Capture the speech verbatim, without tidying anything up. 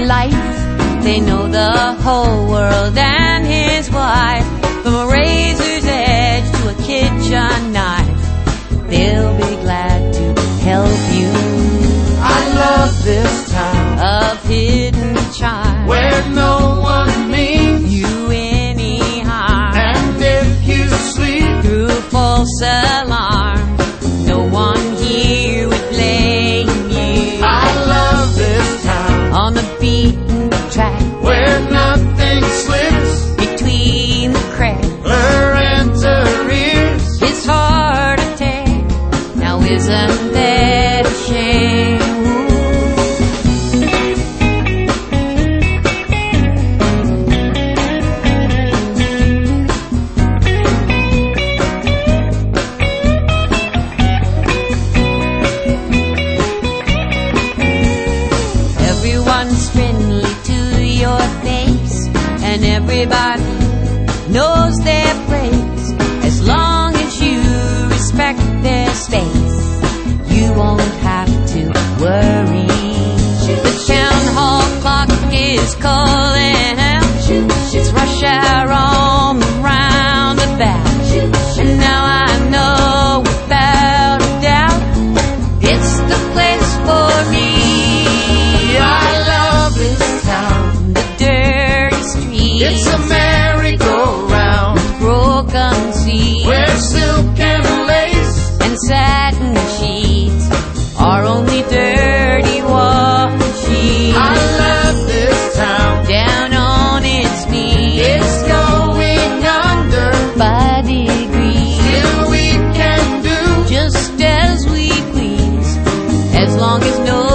life. They know the whole world and his wife. From a razor's edge to a kitchen knife, they'll be glad to help you. I love this town of hidden charm, where no one means you any harm. And if you sleep through false alarm, no one here would blame you. I love this town on the beaten track, where nothing slips between the cracks. Blur into ears, it's hard to take. Now isn't that a shame? Everyone's friendly to your face, and everybody knows their place. As long as you respect their space, you won't have to worry. The town hall clock is calling out. It's rush hour on the roundabout, and now I know without a doubt it's the place for me. I love this town, the dirty streets, it's a merry-go-round, broken seats, where silk and lace and satin sheets are only dirty water sheets. I love this town, down on its knees, it's going under by degrees. Still we can do just as we please, as long as no